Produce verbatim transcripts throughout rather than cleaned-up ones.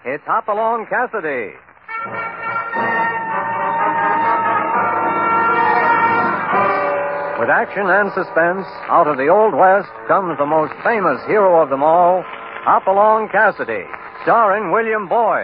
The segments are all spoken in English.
it's Hopalong Cassidy. With action and suspense, out of the Old West comes the most famous hero of them all, Hopalong Cassidy, starring William Boyd.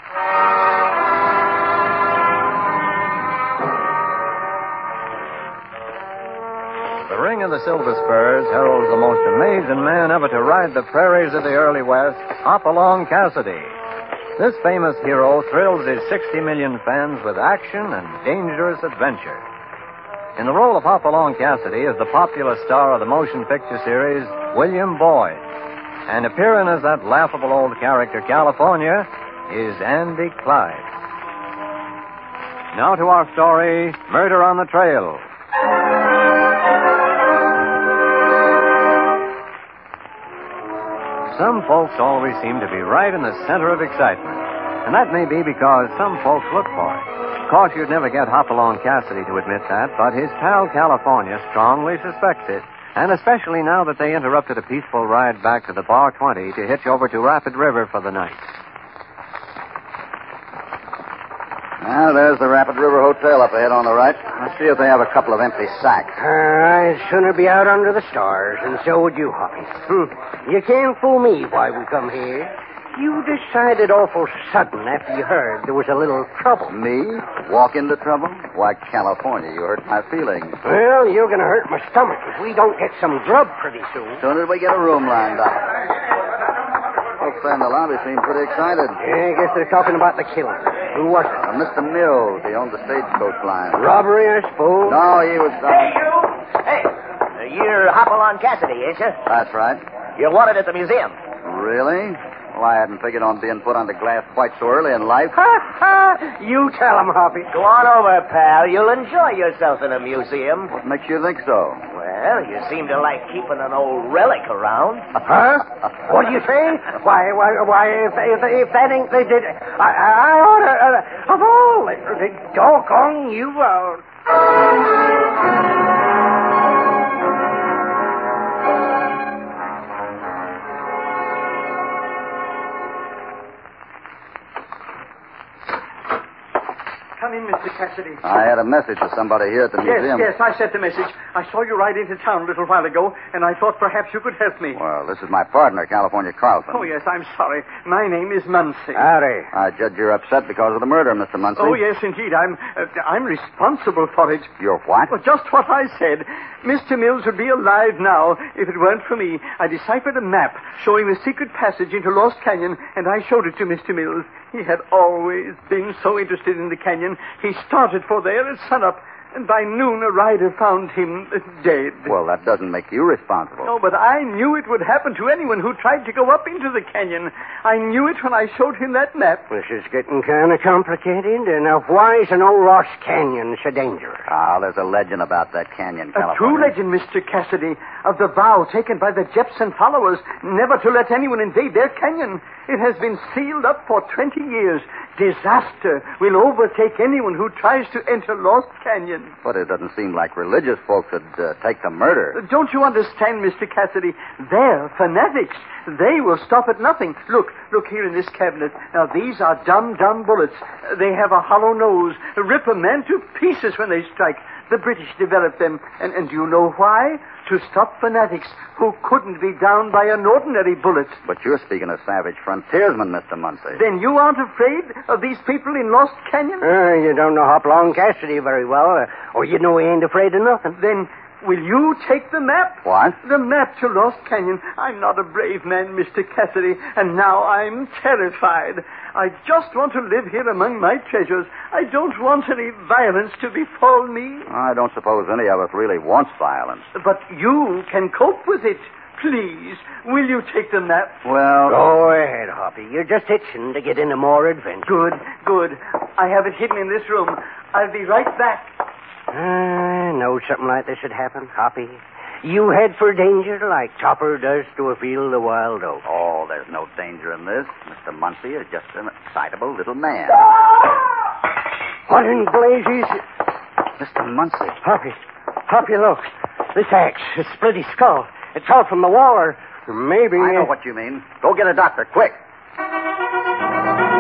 The Ring of the Silver Spurs heralds the most amazing man ever to ride the prairies of the early West, Hopalong Cassidy. This famous hero thrills his sixty million fans with action and dangerous adventure. In the role of Hopalong Cassidy is the popular star of the motion picture series, William Boyd. And appearing as that laughable old character, California, is Andy Clyde. Now to our story, Murder on the Trail. Some folks always seem to be right in the center of excitement. And that may be because some folks look for it. Of course, you'd never get Hopalong Cassidy to admit that, but his pal California strongly suspects it. And especially now that they interrupted a peaceful ride back to the Bar twenty to hitch over to Rapid River for the night. Now, there's the Rapid River Hotel up ahead on the right. Let's see if they have a couple of empty sacks. Uh, I'd sooner be out under the stars, and so would you, Hoppy. Hmm. You can't fool me why we come here. You decided awful sudden after you heard there was a little trouble. Me? Walk into trouble? Why, California, you hurt my feelings. Well, you're going to hurt my stomach if we don't get some grub pretty soon. Soon as we get a room lined up. Folks in the lobby seem pretty excited. Yeah, I guess they're talking about the killing. Who was it? Uh, Mister Mills. He owned the stagecoach line. Robbery, I suppose? No, he was... Uh... Hey, you! Hey, uh, you're Hopalong Cassidy, ain't you? That's right. You're wanted at the museum. Really? Well, I hadn't figured on being put under glass quite so early in life. Ha, ha! You tell him, Hoppy. Go on over, pal. You'll enjoy yourself in a museum. What makes you think so? Well, you seem to like keeping an old relic around. Huh? What do you say? Why, why, why, if, if, if that ain't they did... I, I ought to... Uh, of all... The doggone you out. Come in, Mister Cassidy. I had a message for somebody here at the Yes, museum. yes, I sent the message. I saw you ride into town a little while ago, and I thought perhaps you could help me. Well, this is my partner, California Carlson. Oh, yes, I'm sorry. My name is Muncie. Howdy. I judge you're upset because of the murder, Mister Muncie. Oh, yes, indeed. I'm uh, I'm responsible for it. You're what? Well, just what I said. Mister Mills would be alive now if it weren't for me. I deciphered a map showing the secret passage into Lost Canyon, and I showed it to Mister Mills. He had always been so interested in the canyon. He started for there at sunup, and by noon a rider found him dead. Well, that doesn't make you responsible. No, but I knew it would happen to anyone who tried to go up into the canyon. I knew it when I showed him that map. This is getting kind of complicated. And now, why is an old Lost Canyon so dangerous? Ah, there's a legend about that canyon, A California. true legend, Mister Cassidy, of the vow taken by the Jepson followers never to let anyone invade their canyon. It has been sealed up for twenty years. Disaster will overtake anyone who tries to enter Lost Canyon. But it doesn't seem like religious folks would uh, take to murder. Don't you understand, Mister Cassidy? They're fanatics. They will stop at nothing. Look, look here in this cabinet. Now, these are dumb, dumb bullets. They have a hollow nose. Rip a man to pieces when they strike. The British developed them. And, and do you know why? To stop fanatics who couldn't be downed by an ordinary bullet. But you're speaking of savage frontiersmen, Mister Muncie. Then you aren't afraid of these people in Lost Canyon? Uh, you don't know Hopalong Cassidy very well, uh, or you know he ain't afraid of nothing. Then will you take the map? What? The map to Lost Canyon. I'm not a brave man, Mister Cassidy, and now I'm terrified. I just want to live here among my treasures. I don't want any violence to befall me. I don't suppose any of us really wants violence. But you can cope with it. Please, will you take the map? Well... Go ahead, Hoppy. You're just itching to get into more adventure. Good, good. I have it hidden in this room. I'll be right back. I know something like this would happen, Hoppy. You head for danger like Topper does to a field of wild oats. Oh, there's no danger in this. Mister Muncie is just an excitable little man. What in blazes? Mister Muncie. Hoppy, Hoppy, look. This axe, this split his skull. It's all from the wall, or maybe... I know what you mean. Go get a doctor, quick.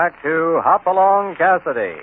back to Hopalong Cassidy.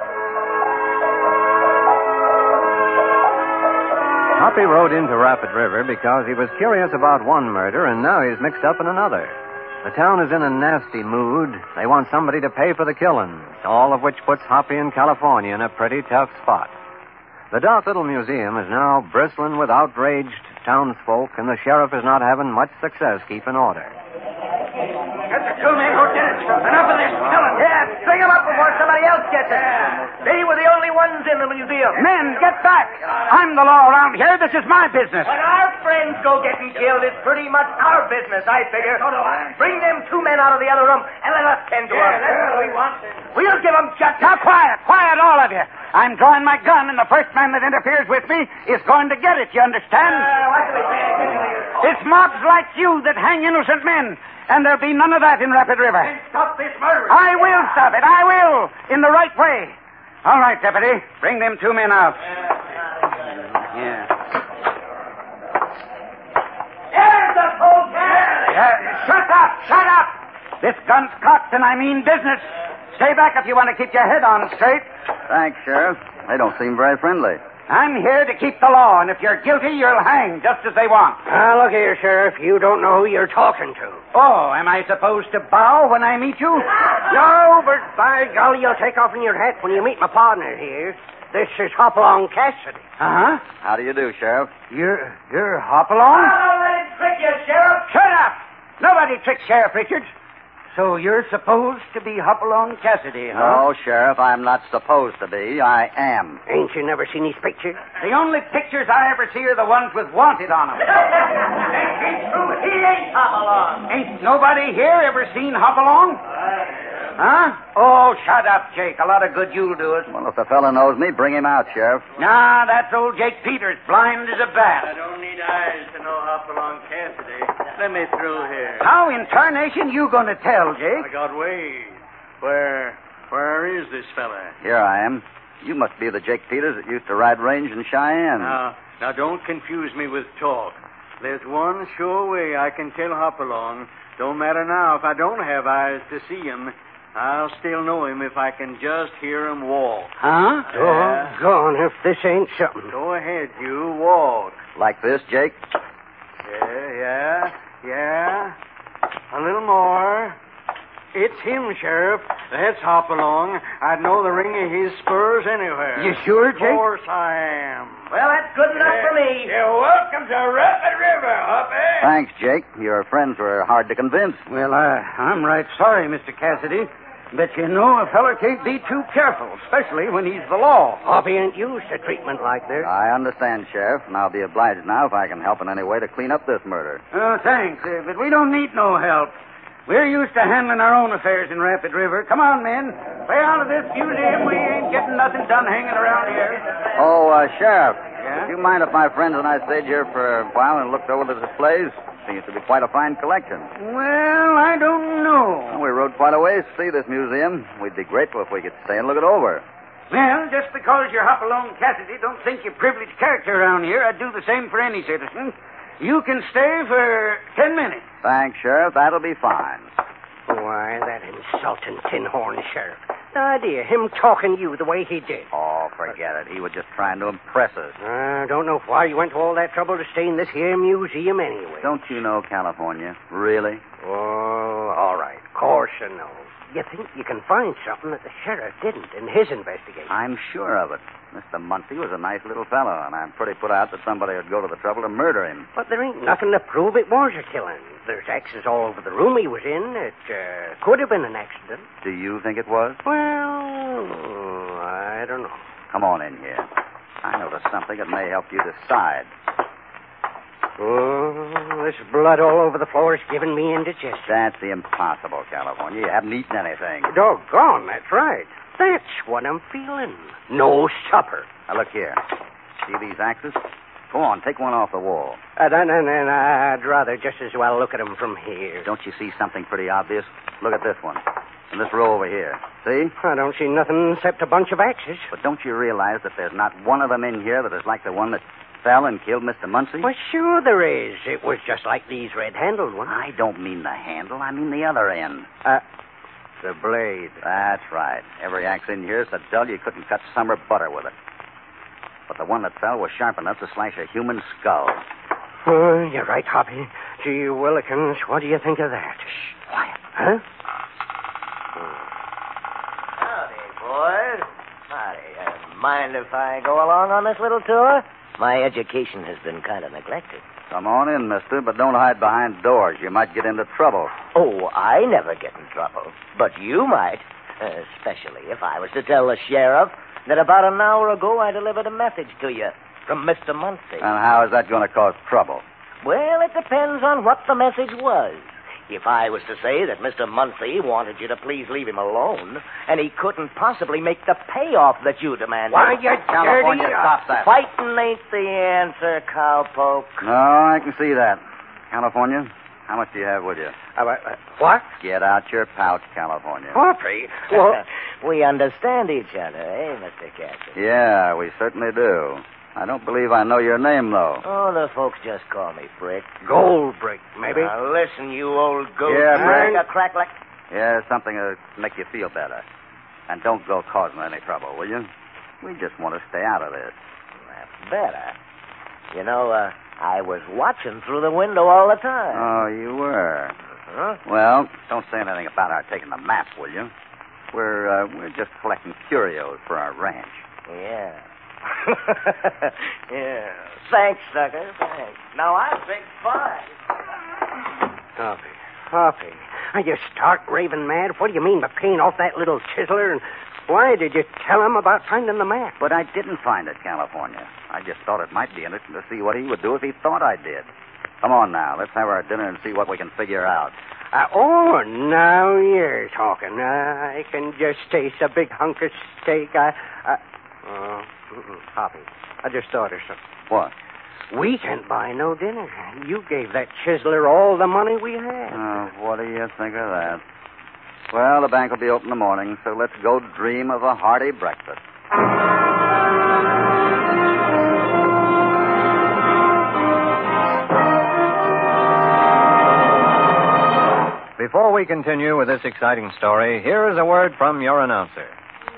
Hoppy rode into Rapid River because he was curious about one murder, and now he's mixed up in another. The town is in a nasty mood. They want somebody to pay for the killings, all of which puts Hoppy and California in a pretty tough spot. The dark little museum is now bristling with outraged townsfolk, and the sheriff is not having much success keeping order. Get the two men who did it. Enough of this killing. Yeah, string them up before somebody else gets it. They were the only ones in the museum. Men, get back. I'm the law around here. This is my business. When our friends go getting killed, it's pretty much our business, I figure. So do I. Bring them two men out of the other room and let us tend to them. Yeah, that's what we want. We'll give them just... Now, quiet. Quiet, all of you. I'm drawing my gun, and the first man that interferes with me is going to get it, you understand? Uh, what do we say? It's mobs like you that hang innocent men, and there'll be none of that in Rapid River. Then stop this murder. I will stop it. I will. In the right way. All right, deputy. Bring them two men out. Yeah. There's the whole gang. Yeah. Shut up. Shut up. This gun's cocked, and I mean business. Stay back if you want to keep your head on straight. Thanks, Sheriff. They don't seem very friendly. I'm here to keep the law, and if you're guilty, you'll hang just as they want. Now, look here, Sheriff. You don't know who you're talking to. Oh, am I supposed to bow when I meet you? No, but by golly, you'll take off in your hat when you meet my partner here. This is Hopalong Cassidy. Uh-huh. How do you do, Sheriff? You're, you're Hopalong? Don't let him trick you, Sheriff. Shut up! Nobody tricks Sheriff Richards. So you're supposed to be Hopalong Cassidy, huh? No, Sheriff, I'm not supposed to be. I am. Ain't you never seen his picture? The only pictures I ever see are the ones with wanted on them. Ain't he true? He ain't Hopalong. Ain't nobody here ever seen Hopalong? Huh? Oh, shut up, Jake. A lot of good you'll do us. Well, if the fellow knows me, bring him out, Sheriff. Nah, that's old Jake Peters, blind as a bat. I don't need eyes to know Hopalong Cassidy. Let me through here. How in tarnation you going to tell, Jake? I got ways. Where, where is this fella? Here I am. You must be the Jake Peters that used to ride range in Cheyenne. Now, now don't confuse me with talk. There's one sure way I can tell Hopalong. Don't matter now if I don't have eyes to see him. I'll still know him if I can just hear him walk. Huh? Yeah. Doggone if this ain't something. Go ahead, you walk. Like this, Jake? Yeah, yeah, yeah. A little more. It's him, Sheriff. That's Hopalong. I'd know the ring of his spurs anywhere. You sure, Jake? Of course I am. Well, that's good enough for me. You're welcome to Rapid River, Hoppy. Thanks, Jake. Your friends were hard to convince. Well, uh, I'm right sorry, Mister Cassidy. But you know a feller can't be too careful, especially when he's the law. Hoppy ain't used to treatment like this. I understand, Sheriff, and I'll be obliged now if I can help in any way to clean up this murder. Oh, thanks, uh, but we don't need no help. We're used to handling our own affairs in Rapid River. Come on, men. Way out of this museum. We ain't getting nothing done hanging around here. Oh, uh, Sheriff. Yeah? Do you mind if my friends and I stayed here for a while and looked over the displays? Seems to be quite a fine collection. Well, I don't know. Well, we rode quite a ways to see this museum. We'd be grateful if we could stay and look it over. Well, just because you're Hopalong Cassidy don't think you're privileged character around here, I'd do the same for any citizen. You can stay for ten minutes. Thanks, Sheriff. That'll be fine. Why, that insulting tin-horn sheriff. The idea, him talking to you the way he did. Oh, forget it. He was just trying to impress us. I don't know why you went to all that trouble to stay in this here museum anyway. Don't you know California? Really? Oh, all right. Of course I know. You think you can find something that the sheriff didn't in his investigation? I'm sure of it. Mister Muncie was a nice little fellow, and I'm pretty put out that somebody would go to the trouble to murder him. But there ain't nothing to prove it was a killing. There's X's all over the room he was in. It uh, could have been an accident. Do you think it was? Well, I don't know. Come on in here. I noticed something that may help you decide. Oh, this blood all over the floor is giving me indigestion. That's impossible, California. You haven't eaten anything. Doggone, that's right. That's what I'm feeling. No supper. Now, look here. See these axes? Go on, take one off the wall. Uh, no, no, no, no, I'd rather just as well look at them from here. Don't you see something pretty obvious? Look at this one. And this row over here. See? I don't see nothing except a bunch of axes. But don't you realize that there's not one of them in here that is like the one that fell and killed Mister Muncie? Well, sure there is. It was just like these red-handled ones. I don't mean the handle. I mean the other end. Uh, The blade. That's right. Every axe in here is so dull you couldn't cut summer butter with it. But the one that fell was sharp enough to slash a human skull. Oh, you're right, Hoppy. Gee willikins, what do you think of that? Shh, quiet. Huh? Howdy, boys. Howdy. Uh, mind if I go along on this little tour? My education has been kind of neglected. Come on in, mister, but don't hide behind doors. You might get into trouble. Oh, I never get in trouble. But you might. Uh, especially if I was to tell the sheriff that about an hour ago I delivered a message to you from Mister Muncie. And how is that going to cause trouble? Well, it depends on what the message was. If I was to say that Mister Muncie wanted you to please leave him alone, and he couldn't possibly make the payoff that you demanded. Why, you California, dirty... stop that. Fighting ain't the answer, cowpoke. No, I can see that. California, how much do you have with you? Uh, uh, what? Get out your pouch, California. Hoppy? Well, We understand each other, eh, Mister Cassidy? Yeah, we certainly do. I don't believe I know your name, though. Oh, the folks just call me Brick. gold brick, maybe. Now, listen, you old goat. Yeah, Brick. Brick. A crack like... Yeah, something to make you feel better. And don't go causing any trouble, will you? We just want to stay out of this. That's better. You know, uh, I was watching through the window all the time. Oh, you were. Huh? Well, don't say anything about our taking the map, will you? We're uh, we're just collecting curios for our ranch. Yeah. yeah. Thanks, sucker. Thanks. Now, I think fine. Hoppy, Hoppy, are you stark raving mad? What do you mean by paying off that little chiseler? And why did you tell him about finding the map? But I didn't find it, California. I just thought it might be interesting to see what he would do if he thought I did. Come on now, let's have our dinner and see what we can figure out. Uh, oh, now you're talking. Uh, I can just taste a big hunk of steak. I, I, oh, mm-mm, Hoppy, I just thought of something. What? We can't buy no dinner. You gave that chiseler all the money we had. Oh, what do you think of that? Well, the bank will be open in the morning, so let's go dream of a hearty breakfast. Before we continue with this exciting story, here is a word from your announcer.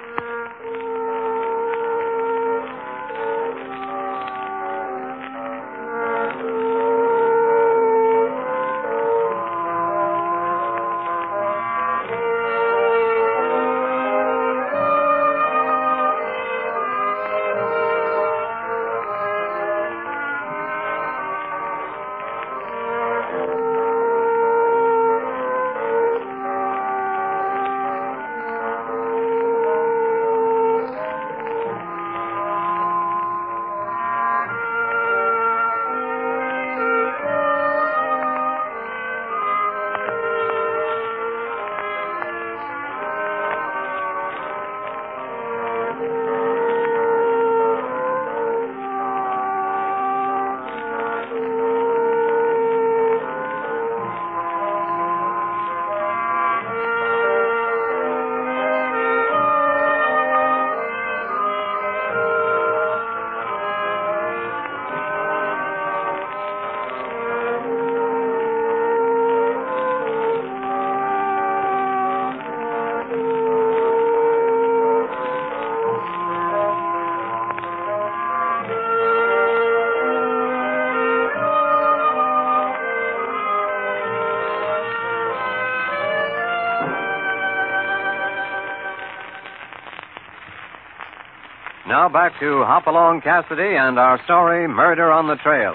Now back to Hopalong Cassidy and our story, Murder on the Trail.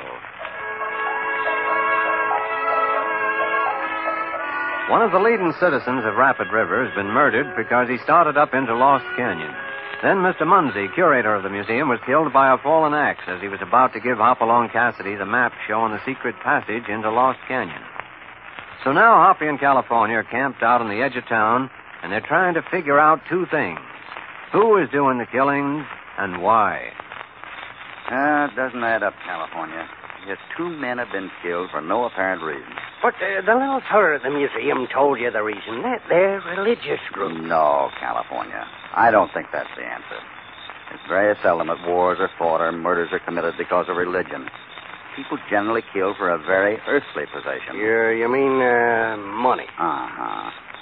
One of the leading citizens of Rapid River has been murdered because he started up into Lost Canyon. Then Mister Muncie, curator of the museum, was killed by a fallen axe as he was about to give Hopalong Cassidy the map showing the secret passage into Lost Canyon. So now Hoppy and California are camped out on the edge of town, and they're trying to figure out two things. Who is doing the killings and why? Uh, it doesn't add up, California. Just two men have been killed for no apparent reason. But uh, the little feller at the museum told you the reason. That they're religious group. No, California. I don't think that's the answer. It's very seldom that wars are fought or murders are committed because of religion. People generally kill for a very earthly possession. You, you mean uh, money? Uh-huh.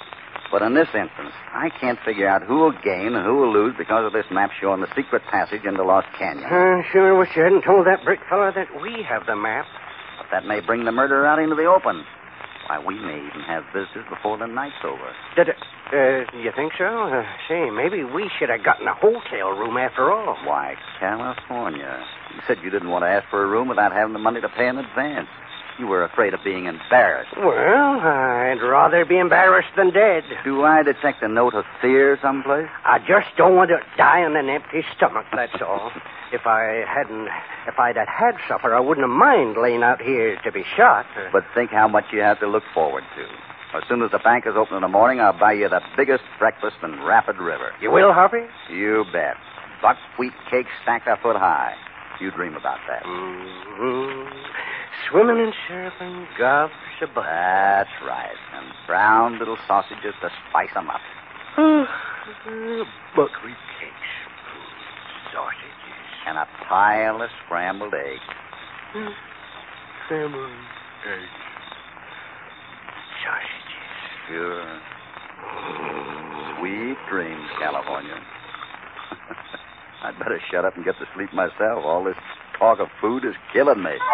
But in this instance, I can't figure out who will gain and who will lose because of this map showing the secret passage into Lost Canyon. I sure wish you hadn't told that brick fella that we have the map. But that may bring the murderer out into the open. Why, we may even have visitors before the night's over. Did it? Uh, you think so? Uh, say, maybe we should have gotten a hotel room after all. Why, California. You said you didn't want to ask for a room without having the money to pay in advance. You were afraid of being embarrassed. Well, I'd rather be embarrassed than dead. Do I detect a note of fear someplace? I just don't want to die on an empty stomach, that's all. If I hadn't, if I'd had had supper, I wouldn't have mind laying out here to be shot. But think how much you have to look forward to. As soon as the bank is open in the morning, I'll buy you the biggest breakfast in Rapid River. You will, Hoppy? You bet. Buckwheat cakes stacked a foot high. You dream about that. Mm-hmm. Swimming in syrup and gobs of butter. That's right. And brown little sausages to spice 'em up. Buckwheat cakes. Sausages. And a pile of scrambled eggs. Mm. Scrambled eggs. Sausages. Sure. Sweet dreams, California. I'd better shut up and get to sleep myself. All this talk of food is killing me.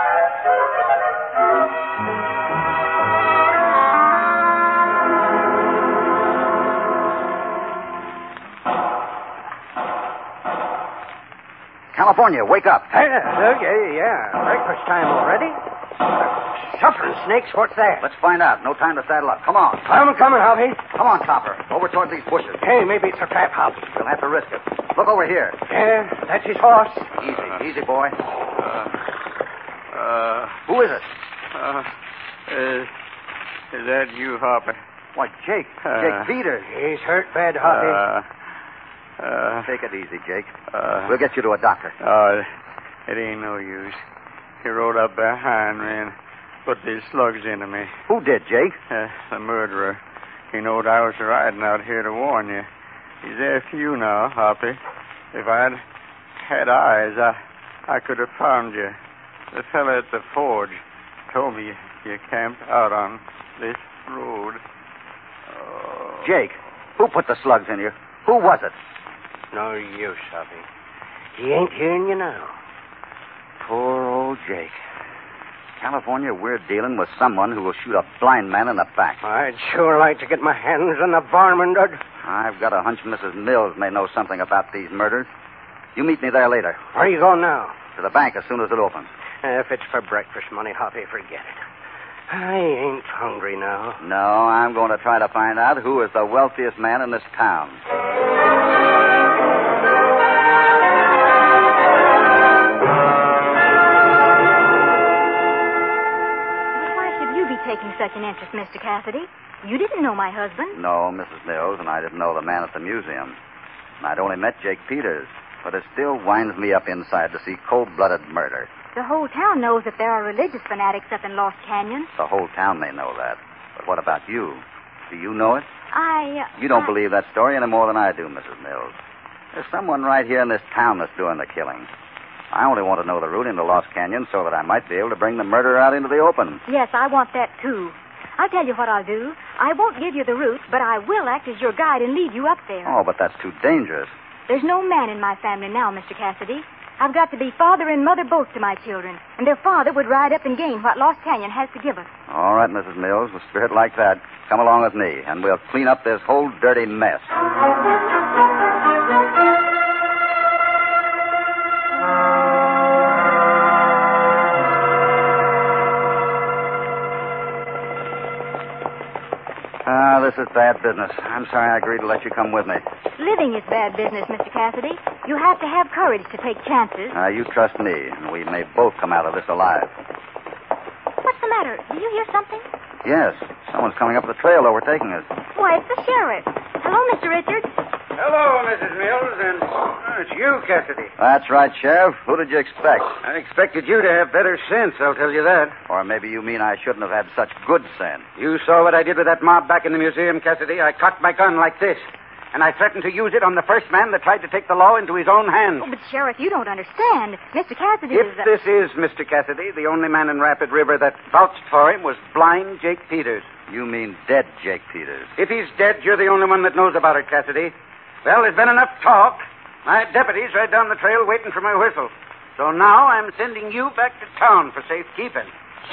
California, wake up. Yeah, okay, yeah. Breakfast time already? Suffering snakes, what's that? Let's find out. No time to saddle up. Come on. I'm coming, Hoppy. Come on, Topper. Over toward these bushes. Hey, maybe it's a trap house. We'll have to risk it. Look over here. Yeah, that's his horse. Easy, easy, boy. Uh, uh, Who is it? uh, is, is that you, Hopper? Why, Jake. Uh, Jake Peters. He's hurt bad, Hoppy. Uh, uh, Take it easy, Jake. uh, We'll get you to a doctor. Oh, it ain't no use. He rode up behind me and put these slugs into me. Who did, Jake? Uh, the murderer. He knowed I was riding out here to warn you. He's after you now, Hoppy. If I'd had eyes, I, I could have found you. The fella at the forge told me you camped out on this road. Oh. Jake, who put the slugs in you? Who was it? No use, Hoppy. He ain't hearing you now. Poor old Jake. California, we're dealing with someone who will shoot a blind man in the back. I'd sure like to get my hands on the varmint. I've got a hunch Missus Mills may know something about these murders. You meet me there later. Where are you going now? To the bank as soon as it opens. If it's for breakfast money, Hoppy, forget it. I ain't hungry now. No, I'm going to try to find out who is the wealthiest man in this town. Taking such an interest, Mister Cassidy. You didn't know my husband. No, Missus Mills, and I didn't know the man at the museum. And I'd only met Jake Peters, but it still winds me up inside to see cold-blooded murder. The whole town knows that there are religious fanatics up in Lost Canyon. The whole town may know that. But what about you? Do you know it? I... Uh, you don't I... believe that story any more than I do, Missus Mills. There's someone right here in this town that's doing the killing. I only want to know the route into Lost Canyon so that I might be able to bring the murderer out into the open. Yes, I want that, too. I'll tell you what I'll do. I won't give you the route, but I will act as your guide and lead you up there. Oh, but that's too dangerous. There's no man in my family now, Mister Cassidy. I've got to be father and mother both to my children, and their father would ride up and gain what Lost Canyon has to give us. All right, Missus Mills, with spirit like that, come along with me, and we'll clean up this whole dirty mess. Ah, this is bad business. I'm sorry I agreed to let you come with me. Living is bad business, Mister Cassidy. You have to have courage to take chances. Ah, uh, you trust me, and we may both come out of this alive. What's the matter? Do you hear something? Yes. Someone's coming up the trail overtaking us. Why, it's the sheriff. Hello, Mister Richards. Hello, Missus Mills, and oh, it's you, Cassidy. That's right, Sheriff. Who did you expect? I expected you to have better sense, I'll tell you that. Or maybe you mean I shouldn't have had such good sense. You saw what I did with that mob back in the museum, Cassidy. I cocked my gun like this. and I threatened to use it on the first man that tried to take the law into his own hands. Oh, but, Sheriff, you don't understand. Mister Cassidy If is... A... this is Mister Cassidy, the only man in Rapid River that vouched for him was blind Jake Peters. You mean dead Jake Peters. If he's dead, you're the only one that knows about it, Cassidy. Well, there's been enough talk. My deputy's right down the trail waiting for my whistle. So now I'm sending you back to town for safekeeping.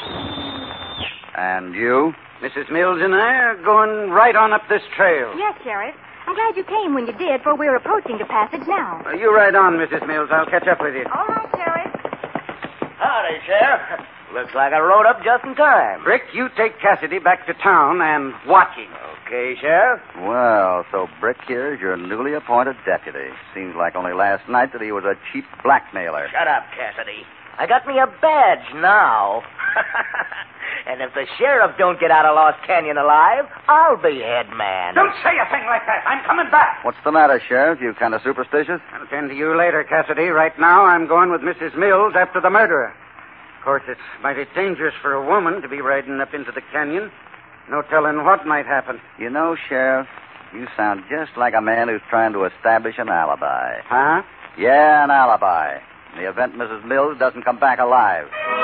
And you? Missus Mills and I are going right on up this trail. Yes, Sheriff. I'm glad you came when you did, for we're approaching the passage now. Uh, you ride on, Missus Mills. I'll catch up with you. All right, Sheriff. Howdy, Sheriff. Looks like I rode up just in time. Brick, you take Cassidy back to town and watch him. Okay, Sheriff. Well, so Brick here is your newly appointed deputy. Seems like only last night that he was a cheap blackmailer. Shut up, Cassidy. I got me a badge now. And if the sheriff don't get out of Lost Canyon alive, I'll be head man. Don't say a thing like that. I'm coming back. What's the matter, Sheriff? You kind of superstitious? I'll attend to you later, Cassidy. Right now, I'm going with Missus Mills after the murderer. Of course, it's mighty dangerous for a woman to be riding up into the canyon. No telling what might happen. You know, Sheriff, you sound just like a man who's trying to establish an alibi. Huh? Yeah, an alibi. In the event Missus Mills doesn't come back alive.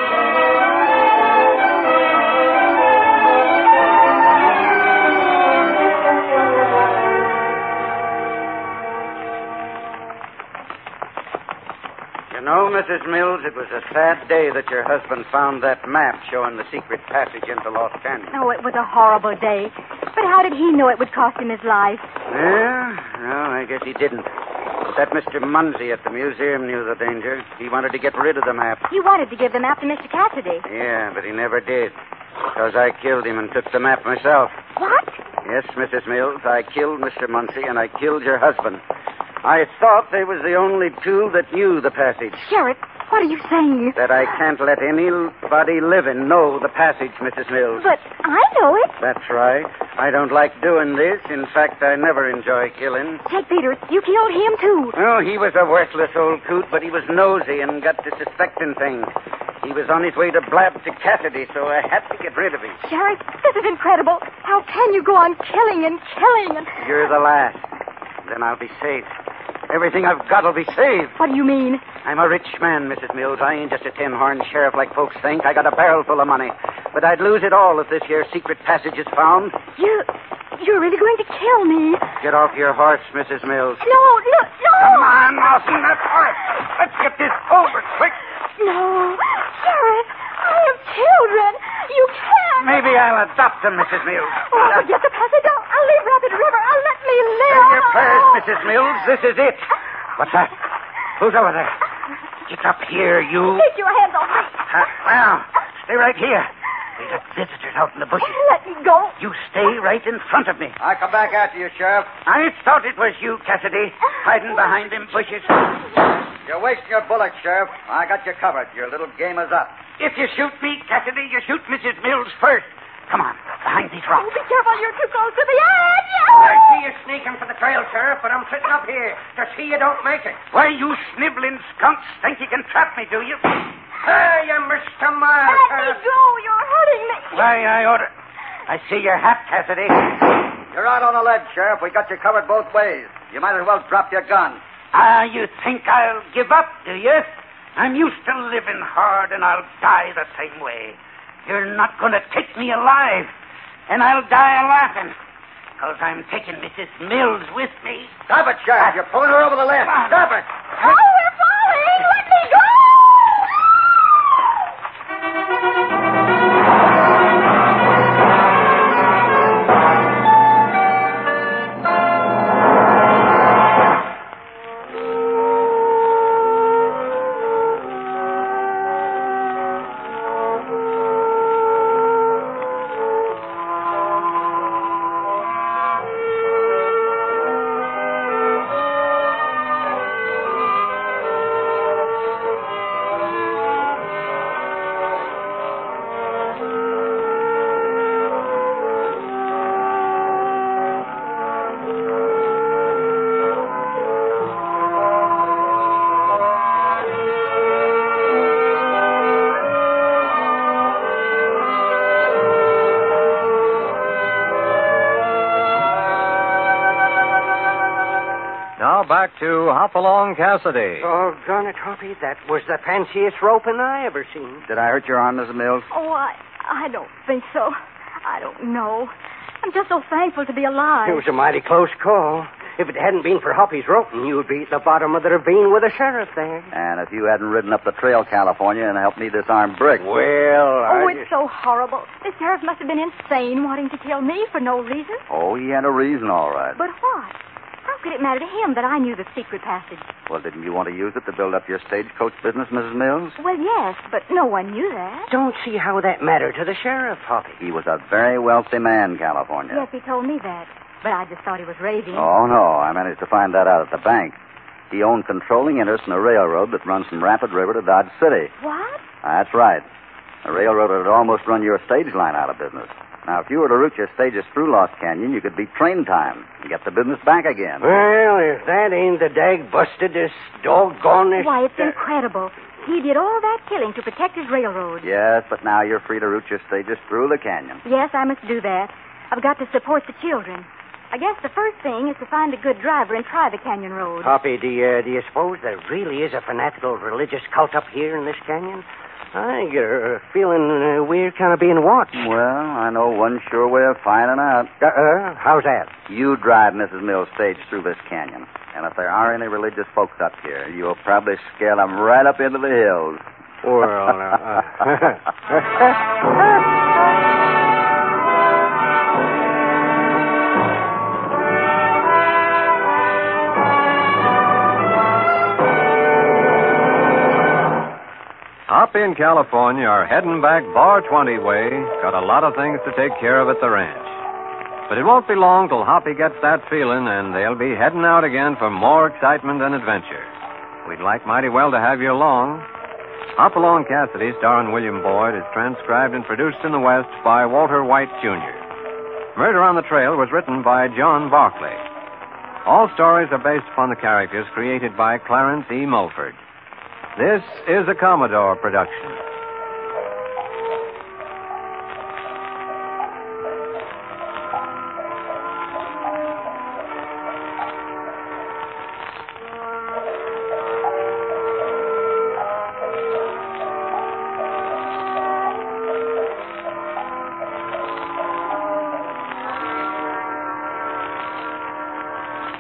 You know, Missus Mills, it was a sad day that your husband found that map showing the secret passage into Lost Canyon. Oh, it was a horrible day. But how did he know it would cost him his life? Yeah? No, I guess he didn't. That Mister Munsey at the museum knew the danger. He wanted to get rid of the map. He wanted to give the map to Mister Cassidy. Yeah, but he never did. Because I killed him and took the map myself. What? Yes, Missus Mills, I killed Mister Munsey and I killed your husband. I thought they was the only two that knew the passage. Sheriff, what are you saying? That I can't let anybody living know the passage, Missus Mills. But I know it. That's right. I don't like doing this. In fact, I never enjoy killing. Jake Peters, you killed him, too. Oh, he was a worthless old coot, but he was nosy and got to suspecting things. He was on his way to blab to Cassidy, so I had to get rid of him. Sheriff, this is incredible. How can you go on killing and killing and... You're the last. Then I'll be safe. Everything I've got will be saved. What do you mean? I'm a rich man, Missus Mills. I ain't just a tin-horn sheriff like folks think. I got a barrel full of money. But I'd lose it all if this here secret passage is found. You... You're really going to kill me? Get off your horse, Missus Mills. No, no, no! Come on, Lawson, that horse. Let's get this over quick. No. Sheriff, I have children. You can't. Maybe I'll adopt them, Missus Mills. Oh, forget the passage. I'll, I'll leave Rapid River. I'll let me live. Say your prayers, Missus Mills. This is it. What's that? Who's over there? Get up here, you. Take your hands off me. Uh, well, stay right here. We got visitors out in the bushes. Let me go. You stay right in front of me. I come back after you, Sheriff. I thought it was you, Cassidy, hiding behind them bushes. You're wasting your bullets, Sheriff. I got you covered. Your little game is up. If you shoot me, Cassidy, you shoot Missus Mills first. Come on, behind these Oh, rocks. be careful. You're too close to the edge. I see you sneaking for the trail, Sheriff, but I'm sitting up here to see you don't make it. Why, you sniveling skunks think you can trap me, do you? Hey, you Mister Miles. Let me go. You're hurting me. Why, I ought to... I see your hat, Cassidy. You're out on a ledge, Sheriff. We got you covered both ways. You might as well drop your gun. Ah, you think I'll give up, do you? I'm used to living hard, and I'll die the same way. You're not going to take me alive, and I'll die laughing, because I'm taking Missus Mills with me. Stop it, Sheriff. You're pulling her over the ledge. Stop it. Oh, we're falling. Let me go. now back to Hopalong Cassidy. Doggone it, Hoppy. That was the fanciest roping I ever seen. Did I hurt your arm, Missus Mills? Oh, I, I don't think so. I don't know. I'm just so thankful to be alive. It was a mighty close call. If it hadn't been for Hoppy's roping, you'd be at the bottom of the ravine with the sheriff there. And if you hadn't ridden up the trail, California, and helped me disarm Brick. Well, Oh, I it's just... so horrible. The sheriff must have been insane wanting to kill me for no reason. Oh, he had a reason, all right. But what? How could it matter to him that I knew the secret passage? Well, didn't you want to use it to build up your stagecoach business, Missus Mills? Well, yes, but no one knew that. Don't see how that mattered to the sheriff, Hoppy. He was a very wealthy man, California. Yes, he told me that. But I just thought he was raving. Oh, no. I managed to find that out at the bank. He owned controlling interest in a railroad that runs from Rapid River to Dodge City. What? That's right. The railroad had almost run your stage line out of business. Now, if you were to route your stages through Lost Canyon, you could beat train time and get the business back again. Well, if that ain't the dag bustedest, doggonest... Why, it's incredible. He did all that killing to protect his railroad. Yes, but now you're free to route your stages through the canyon. Yes, I must do that. I've got to support the children. I guess the first thing is to find a good driver and try the canyon road. Hoppy, do you, do you suppose there really is a fanatical religious cult up here in this canyon? I get a feeling uh, we're kind of being watched. Well, I know one sure way of finding out. Uh-uh. How's that? You drive Missus Mills' stage through this canyon. And if there are any religious folks up here, you'll probably scale them right up into the hills. Well, uh... Hoppy and California are heading back Bar twenty way. Got a lot of things to take care of at the ranch. But it won't be long till Hoppy gets that feeling, and they'll be heading out again for more excitement and adventure. We'd like mighty well to have you along. Hopalong Cassidy, starring William Boyd, is transcribed and produced in the West by Walter White, Junior Murder on the Trail was written by John Barclay. All stories are based upon the characters created by Clarence E. Mulford. This is a Commodore production.